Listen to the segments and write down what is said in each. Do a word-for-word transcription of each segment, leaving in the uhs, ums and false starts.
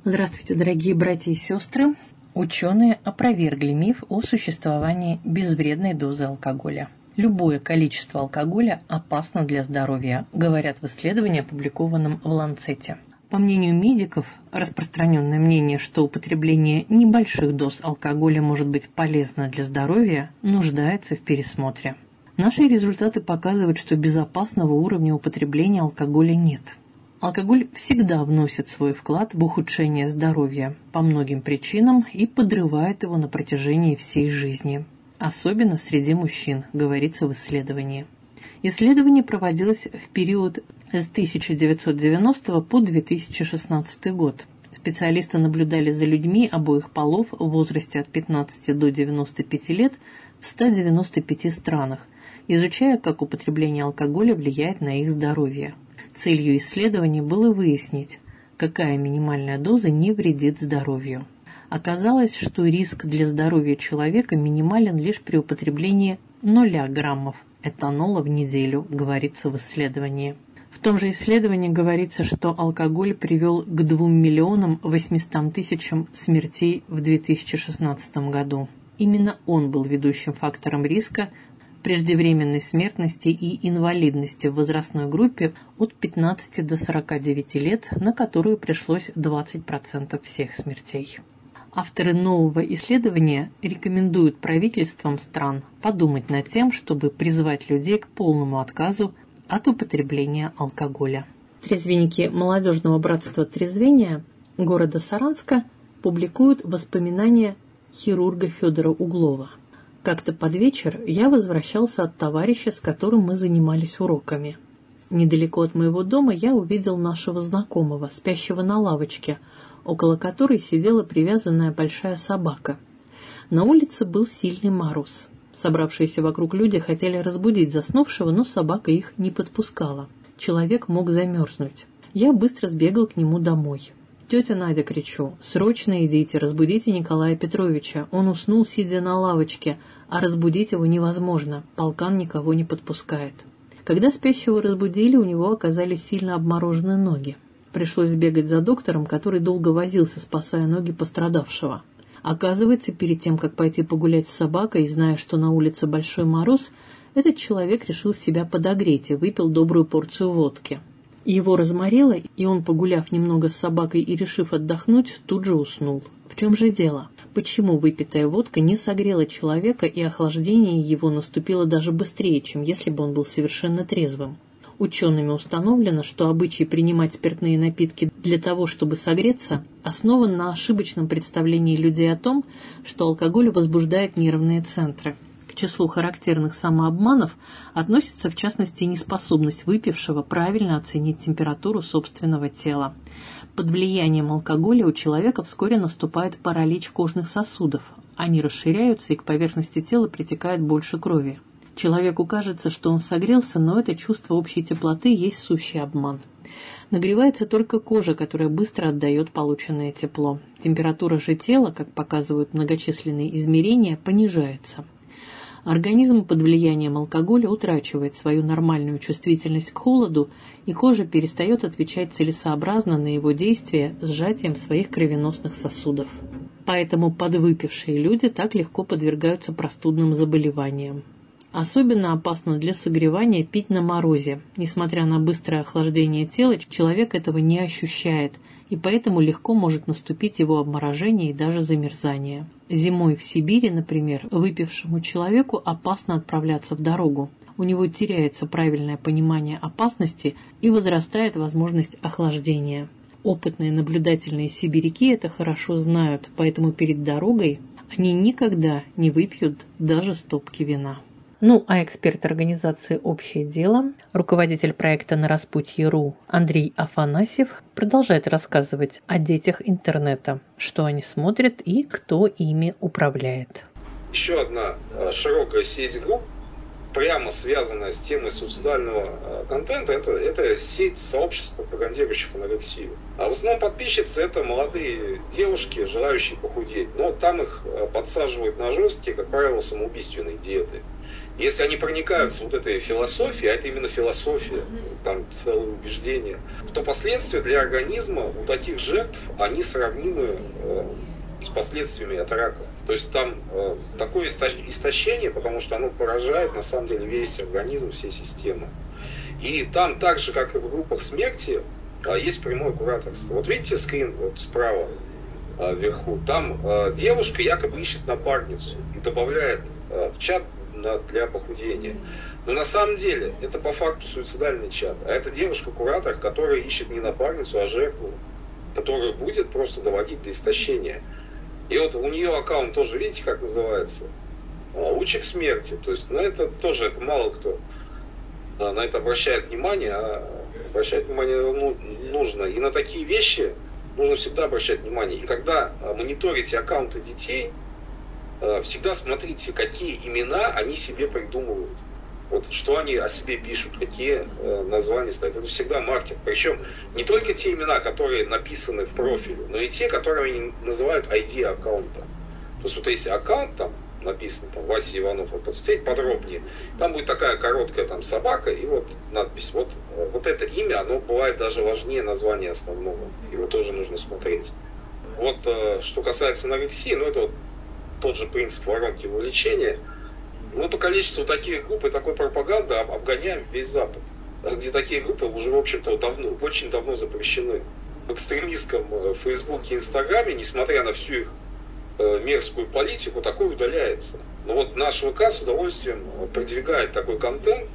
Здравствуйте, дорогие братья и сестры. Ученые опровергли миф о существовании безвредной дозы алкоголя. Любое количество алкоголя опасно для здоровья, говорят в исследовании, опубликованном в Ланцете. По мнению медиков, распространенное мнение, что употребление небольших доз алкоголя может быть полезно для здоровья, нуждается в пересмотре. Наши результаты показывают, что безопасного уровня употребления алкоголя нет. Алкоголь всегда вносит свой вклад в ухудшение здоровья по многим причинам и подрывает его на протяжении всей жизни. Особенно среди мужчин, говорится в исследовании. Исследование проводилось в период с тысяча девятьсот девяностого по две тысячи шестнадцатый год. Специалисты наблюдали за людьми обоих полов в возрасте от пятнадцати до девяноста пяти лет в ста девяноста пяти странах, изучая, как употребление алкоголя влияет на их здоровье. Целью исследования было выяснить, какая минимальная доза не вредит здоровью. Оказалось, что риск для здоровья человека минимален лишь при употреблении нуля граммов этанола в неделю, говорится в исследовании. В том же исследовании говорится, что алкоголь привел к двум миллионам восьмистам тысячам смертей в две тысячи шестнадцатом году. Именно он был ведущим фактором риска преждевременной смертности и инвалидности в возрастной группе от пятнадцати до сорока девяти лет, на которую пришлось двадцать процентов всех смертей. Авторы нового исследования рекомендуют правительствам стран подумать над тем, чтобы призвать людей к полному отказу от употребления алкоголя. Трезвенники молодежного братства трезвения города Саранска публикуют воспоминания хирурга Федора Углова. Как-то под вечер я возвращался от товарища, с которым мы занимались уроками. Недалеко от моего дома я увидел нашего знакомого, спящего на лавочке, около которой сидела привязанная большая собака. На улице был сильный мороз. Собравшиеся вокруг люди хотели разбудить заснувшего, но собака их не подпускала. Человек мог замерзнуть. Я быстро сбегал к нему домой. «Тетя Надя», — кричу, — «срочно идите, разбудите Николая Петровича. Он уснул, сидя на лавочке, а разбудить его невозможно, полкан никого не подпускает». Когда спящего разбудили, у него оказались сильно обморожены ноги. Пришлось бегать за доктором, который долго возился, спасая ноги пострадавшего. Оказывается, перед тем, как пойти погулять с собакой, зная, что на улице большой мороз, этот человек решил себя подогреть и выпил добрую порцию водки. Его разморило, и он, погуляв немного с собакой и решив отдохнуть, тут же уснул. В чем же дело? Почему выпитая водка не согрела человека, и охлаждение его наступило даже быстрее, чем если бы он был совершенно трезвым? Учеными установлено, что обычай принимать спиртные напитки для того, чтобы согреться, основан на ошибочном представлении людей о том, что алкоголь возбуждает нервные центры. К числу характерных самообманов относится в частности неспособность выпившего правильно оценить температуру собственного тела. Под влиянием алкоголя у человека вскоре наступает паралич кожных сосудов. Они расширяются, и к поверхности тела притекает больше крови. Человеку кажется, что он согрелся, но это чувство общей теплоты есть сущий обман. Нагревается только кожа, которая быстро отдает полученное тепло. Температура же тела, как показывают многочисленные измерения, понижается. Организм под влиянием алкоголя утрачивает свою нормальную чувствительность к холоду, и кожа перестает отвечать целесообразно на его действие сжатием своих кровеносных сосудов. Поэтому подвыпившие люди так легко подвергаются простудным заболеваниям. Особенно опасно для согревания пить на морозе. Несмотря на быстрое охлаждение тела, человек этого не ощущает, и поэтому легко может наступить его обморожение и даже замерзание. Зимой в Сибири, например, выпившему человеку опасно отправляться в дорогу. У него теряется правильное понимание опасности и возрастает возможность охлаждения. Опытные наблюдательные сибиряки это хорошо знают, поэтому перед дорогой они никогда не выпьют даже стопки вина. Ну, а эксперт организации «Общее дело», руководитель проекта «На распутье.ру» Андрей Афанасьев продолжает рассказывать о детях интернета, что они смотрят и кто ими управляет. Еще одна широкая сеть групп, прямо связанная с темой суицидального контента, это, это сеть сообществ, пропагандирующих анорексию. А в основном подписчицы это молодые девушки, желающие похудеть. Но там их подсаживают на жесткие, как правило, самоубийственные диеты. Если они проникаются вот этой философией, а это именно философия, там целое убеждение, то последствия для организма у таких жертв, они сравнимы э, с последствиями от рака. То есть там э, такое истощение, потому что оно поражает на самом деле весь организм, все системы. И там так же, как и в группах смерти, э, есть прямое кураторство. Вот видите скрин вот справа э, вверху, там э, девушка якобы ищет напарницу и добавляет э, в чат для похудения. Но на самом деле это по факту суицидальный чат. А это девушка-куратор, которая ищет не напарницу, а жертву, которая будет просто доводить до истощения. И вот у нее аккаунт тоже, видите, как называется? Лучик смерти. То есть, ну это тоже, это мало кто на это обращает внимание, а обращать внимание ну, нужно. И на такие вещи нужно всегда обращать внимание. И когда мониторите аккаунты детей, всегда смотрите, какие имена они себе придумывают. Вот, что они о себе пишут, какие э, названия ставят. Это всегда маркер. Причем не только те имена, которые написаны в профиле, но и те, которые они называют ай ди аккаунта. То есть вот если аккаунт там написан, там, Вася Иванов, вот посмотреть подробнее, там будет такая короткая там собака и вот надпись. Вот, вот это имя, оно бывает даже важнее названия основного. Его тоже нужно смотреть. Вот э, что касается анорексии, ну это вот тот же принцип воронки вовлечения. Мы по количеству таких групп и такой пропаганды обгоняем весь Запад, где такие группы уже, в общем-то, давно, очень давно запрещены. В экстремистском Фейсбуке и Инстаграме, несмотря на всю их мерзкую политику, такое удаляется. Но вот наш ВК с удовольствием продвигает такой контент.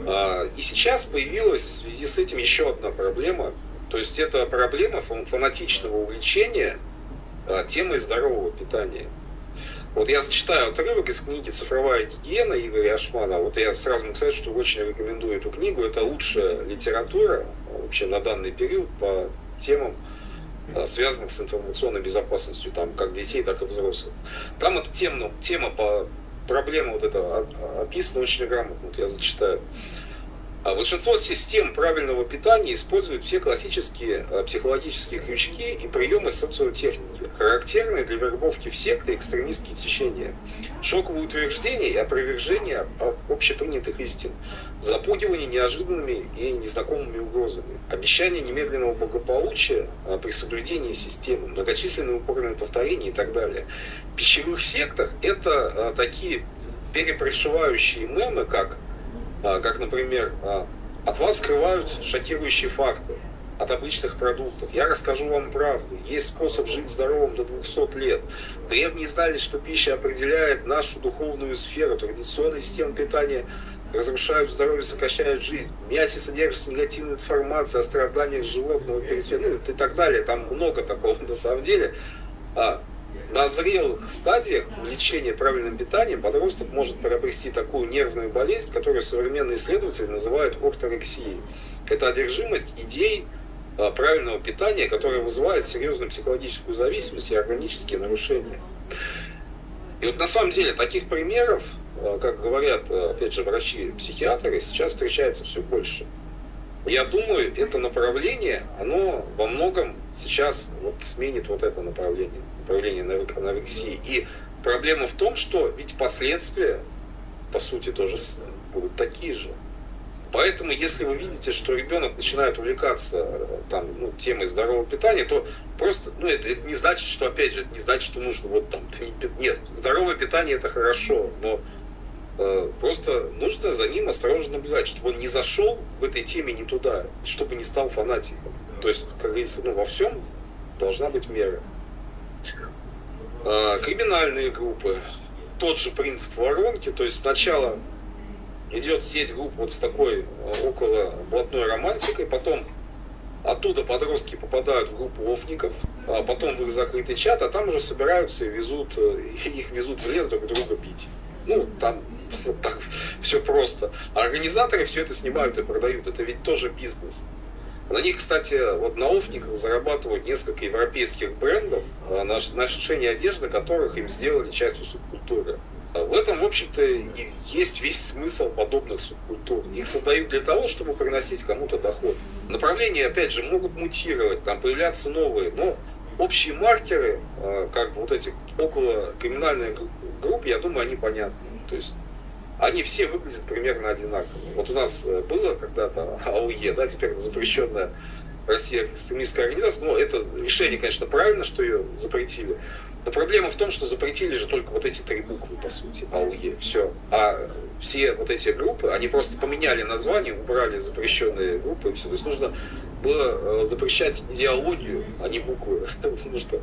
И сейчас появилась в связи с этим еще одна проблема. То есть это проблема фанатичного увлечения темой здорового питания. Вот я зачитаю отрывок из книги «Цифровая гигиена» Игоря Ашмана. Вот я сразу могу сказать, что очень рекомендую эту книгу. Это лучшая литература вообще на данный период по темам, связанных с информационной безопасностью, там, как детей, так и взрослых. Там эта тема, тема по проблема вот эта описана очень грамотно. Вот я зачитаю. Большинство систем правильного питания используют все классические психологические крючки и приемы социотехники, характерные для вербовки в секты и экстремистские течения, шоковые утверждения и опровержения общепринятых истин, запугивание неожиданными и незнакомыми угрозами, обещание немедленного благополучия при соблюдении системы, многочисленные упорные повторения и так далее. В пищевых сектах это такие перепрошивающие мемы, как как, например, от вас скрывают шокирующие факты от обычных продуктов. Я расскажу вам правду. Есть способ жить здоровым до двухсот лет. Древние знали, что пища определяет нашу духовную сферу. Традиционные системы питания разрушают здоровье, сокращают жизнь. В мясе содержится негативная информация о страданиях животного перед смертью, ну и так далее. Там много такого на самом деле. На зрелых стадиях лечения правильным питанием подросток может приобрести такую нервную болезнь, которую современные исследователи называют орторексией. Это одержимость идей правильного питания, которая вызывает серьезную психологическую зависимость и органические нарушения. И вот на самом деле таких примеров, как говорят, опять же, врачи-психиатры, сейчас встречается все больше. Я думаю, это направление, оно во многом сейчас вот сменит вот это направление, направление анорексии. И проблема в том, что ведь последствия, по сути, тоже будут такие же. Поэтому, если вы видите, что ребенок начинает увлекаться там, ну, темой здорового питания, то просто, ну, это, это не значит, что, опять же, это не значит, что нужно вот там, нет, здоровое питание это хорошо, но просто нужно за ним осторожно наблюдать, чтобы он не зашел в этой теме не туда, чтобы не стал фанатиком. То есть, как говорится, ну, во всем должна быть мера. А, криминальные группы. Тот же принцип воронки. То есть сначала идет сеть групп вот с такой около блатной романтикой, потом оттуда подростки попадают в группу офников, а потом в их закрытый чат, а там уже собираются и везут, их везут в лес друг друга бить. Ну, там вот так все просто. А организаторы все это снимают и продают. Это ведь тоже бизнес. На них, кстати, вот на офниках зарабатывают несколько европейских брендов, на ношение одежды которых им сделали частью субкультуры. В этом, в общем-то, и есть весь смысл подобных субкультур. Их создают для того, чтобы приносить кому-то доход. Направления, опять же, могут мутировать, там появляться новые, но общие маркеры, как вот этих около криминальных групп, я думаю, они понятны. То есть они все выглядят примерно одинаково. Вот у нас было когда-то АОЕ, да, теперь запрещенная в России экстремистская организация, но это решение, конечно, правильно, что ее запретили. Но проблема в том, что запретили же только вот эти три буквы, по сути, АОЕ, все. А все вот эти группы, они просто поменяли название, убрали запрещенные группы, и все. То есть нужно было запрещать идеологию, а не буквы. Потому что,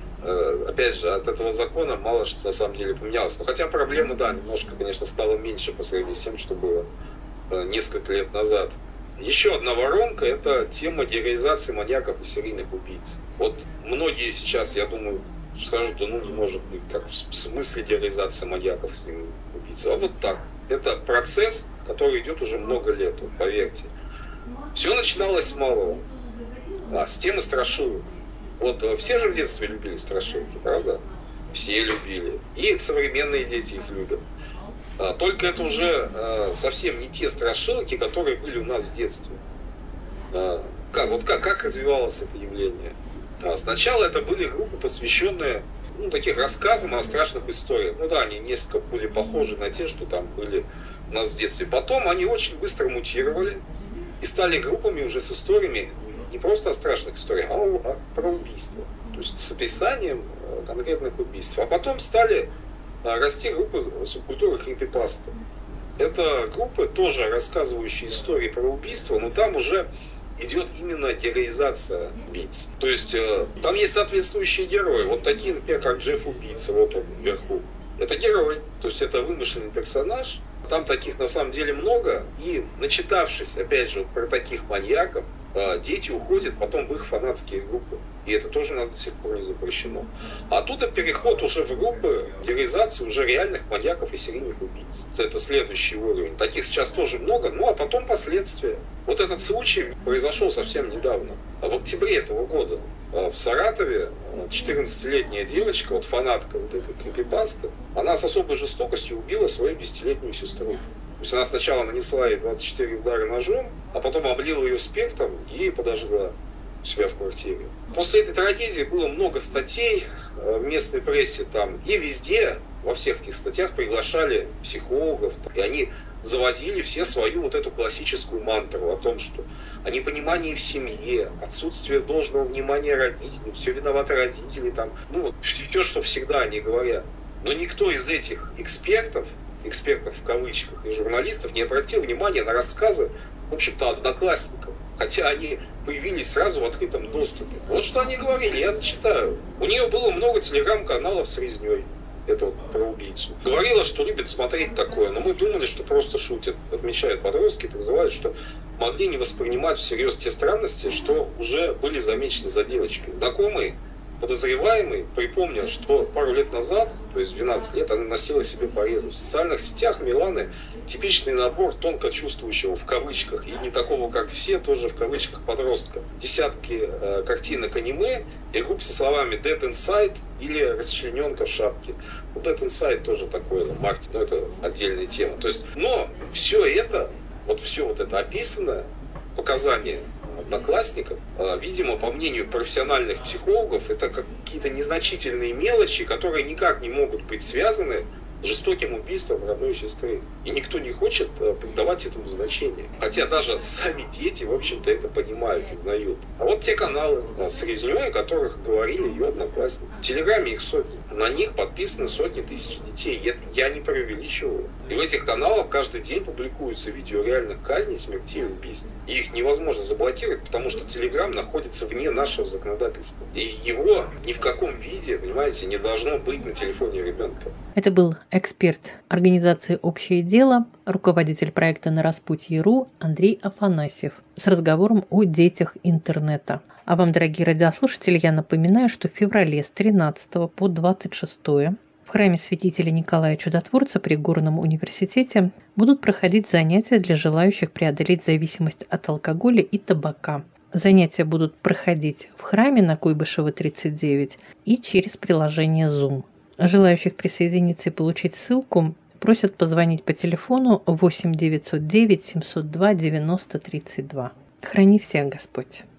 опять же, от этого закона мало что на самом деле поменялось. Но хотя проблема, да, немножко, конечно, стала меньше по сравнению с тем, что было несколько лет назад. Еще одна воронка – это тема героизации маньяков и серийных убийц. Вот многие сейчас, я думаю, скажут, да ну не может быть, как в смысле героизации маньяков и серийных убийц. А вот так. Это процесс, который идет уже много лет, вот, поверьте. Все начиналось с малого, а, с темы страшилок. Вот все же в детстве любили страшилки, правда? Все любили. И современные дети их любят. А, только это уже а, совсем не те страшилки, которые были у нас в детстве. А, как, вот как, как развивалось это явление? А, сначала это были группы, посвященные ну, таких рассказам о страшных историях. Ну да, они несколько были похожи на те, что там были у нас в детстве. Потом они очень быстро мутировали и стали группами уже с историями не просто о страшных историях, а, а про убийства. То есть с описанием конкретных убийств. А потом стали а, расти группы субкультуры крипипасты. Это группы, тоже рассказывающие истории про убийства, но там уже идет именно героизация убийц. То есть э, там есть соответствующие герои. Вот такие, например, как Джефф Убийца, вот он вверху. Это герой, то есть это вымышленный персонаж. Там таких на самом деле много. И начитавшись, опять же, про таких маньяков, э, дети уходят потом в их фанатские группы. И это тоже у нас до сих пор не запрещено. А оттуда переход уже в группы героизации уже реальных маньяков и серийных убийц. Это следующий уровень. Таких сейчас тоже много, ну а потом последствия. Вот этот случай произошел совсем недавно. В октябре этого года в Саратове четырнадцатилетняя девочка, вот фанатка вот этой крипипасты, она с особой жестокостью убила свою десятилетнюю сестру. То есть она сначала нанесла ей двадцать четыре удара ножом, а потом облила ее спиртом и подожгла у себя в квартире. После этой трагедии было много статей в местной прессе там, и везде, во всех этих статьях приглашали психологов, и они заводили все свою вот эту классическую мантру о том, что о непонимании в семье, отсутствие должного внимания родителей, все виноваты родители, там, ну вот все, что всегда они говорят. Но никто из этих экспертов, экспертов в кавычках, и журналистов не обратил внимания на рассказы, в общем-то, одноклассников. Хотя они появились сразу в открытом доступе. Вот что они говорили, я зачитаю. У нее было много телеграм-каналов с резней. Это вот про убийцу. Говорила, что любит смотреть такое, но мы думали, что просто шутят. Отмечают подростки, призывают, что могли не воспринимать всерьез те странности, что уже были замечены за девочкой. Знакомый, подозреваемый припомнил, что пару лет назад, то есть двенадцать лет, она носила себе порезы. В социальных сетях Миланы типичный набор тонко чувствующего в кавычках и не такого, как все, тоже в кавычках подростка. Десятки э, картинок аниме и групп со словами Dead Inside или расчлененка в шапке. Вот Dead Inside тоже такой ну, маркетинг, но это отдельная тема. То есть, но все это, вот все вот это описанное, показания одноклассников, видимо, по мнению профессиональных психологов, это какие-то незначительные мелочи, которые никак не могут быть связаны с жестоким убийством родной сестры. И никто не хочет придавать этому значение. Хотя даже сами дети, в общем-то, это понимают и знают. А вот те каналы с резнёй, о которых говорили ее одноклассники. В Телеграме их сотни. На них подписаны сотни тысяч детей. Это я не преувеличиваю. И в этих каналах каждый день публикуются видео реальных казней, смертей и убийств. И их невозможно заблокировать, потому что Телеграм находится вне нашего законодательства. И его ни в каком виде, понимаете, не должно быть на телефоне ребенка. Это был эксперт организации «Общее дело», руководитель проекта «На распутье.ру» Андрей Афанасьев с разговором о детях интернета. А вам, дорогие радиослушатели, я напоминаю, что в феврале с тринадцатого по двадцать шестое в храме святителя Николая Чудотворца при Горном университете будут проходить занятия для желающих преодолеть зависимость от алкоголя и табака. Занятия будут проходить в храме на Куйбышева, тридцать девять и через приложение Zoom. Желающих присоединиться и получить ссылку просят позвонить по телефону восемь девятьсот девять семьсот два девяносто тридцать два. Храни всех Господь!